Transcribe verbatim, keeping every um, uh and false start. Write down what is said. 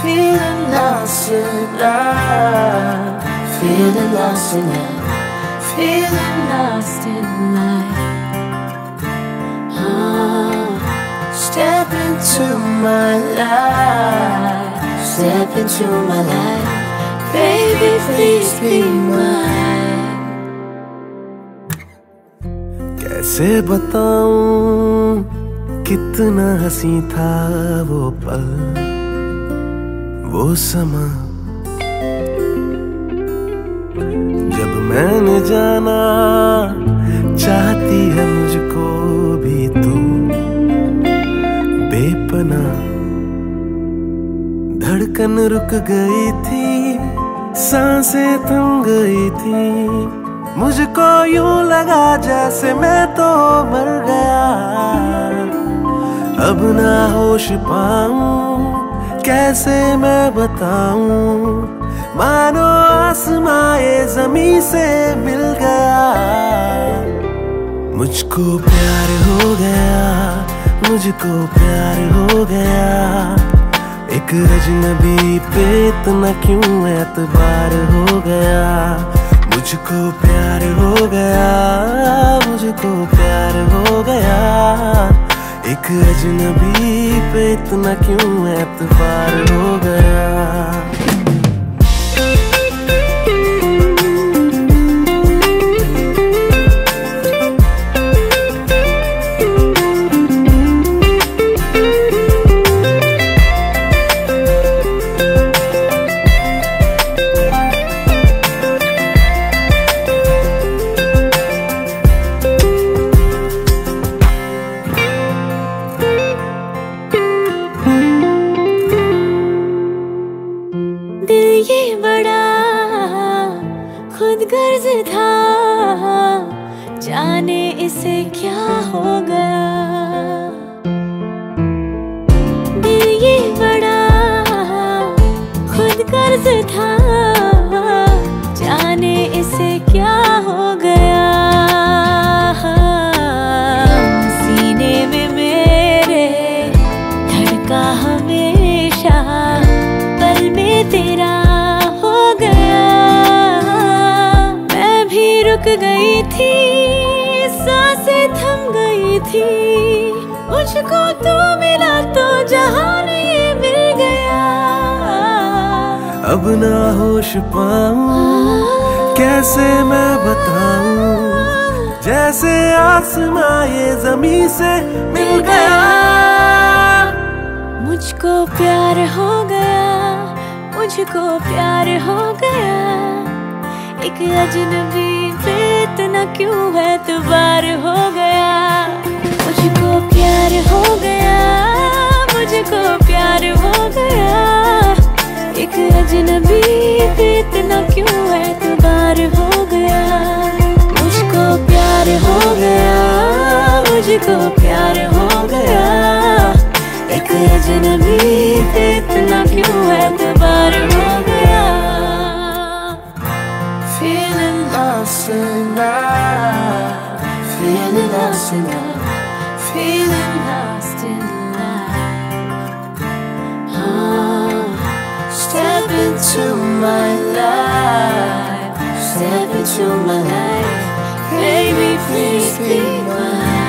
Feeling lost in love, feeling lost in love, feeling lost in life. Oh, step into my life, step into my life, baby please be mine. कैसे बताऊं कितना हंसी था वो पल, वो समा जब मैंने जाना चाहती है मुझको भी तू बेपना। धड़कन रुक गई थी, सांसें थम गई थी, मुझको यूं लगा जैसे मैं तो मर गया। अब ना होश पाऊं कैसे मैं बताऊं, मानो आसमां ये जमीन से मिल गया। मुझको प्यार हो गया, मुझको प्यार हो गया, एक अजनबी पे इतना क्यों एतबार हो गया। मुझको प्यार हो गया, मुझको प्यार हो गया, एक अजनबी पे इतना क्यों एतबार हो गया। ये बड़ा खुदगर्ज था, जाने इसे क्या हो गया। दिल ये बड़ा खुदगर्ज था, जाने इसे क्या हो गया। सीने में मेरे धड़का हमेशा, पल में तेरा हो गया। मैं भी रुक गई थी, सांसें थम गई थी, मुझको तू मिला तो जहान ये मिल गया। अब ना होश पाऊं कैसे मैं बताऊं, जैसे आसमां ये जमीन से मिल गया। मुझको प्यार हो गया, मुझको प्यार हो गया, एक अजनबी पे इतना क्यों एतबार हो गया। मुझको प्यार हो गया, मुझको प्यार हो गया, एक अजनबी पे इतना क्यों एतबार हो गया। मुझको प्यार हो गया, मुझको प्यार हो गया, एक अजनबी पे इतना क्यों एतबार हो गया। Feeling lost in love, feeling lost in love, feeling lost in life. Oh, step into my life, step into my life, baby please be mine.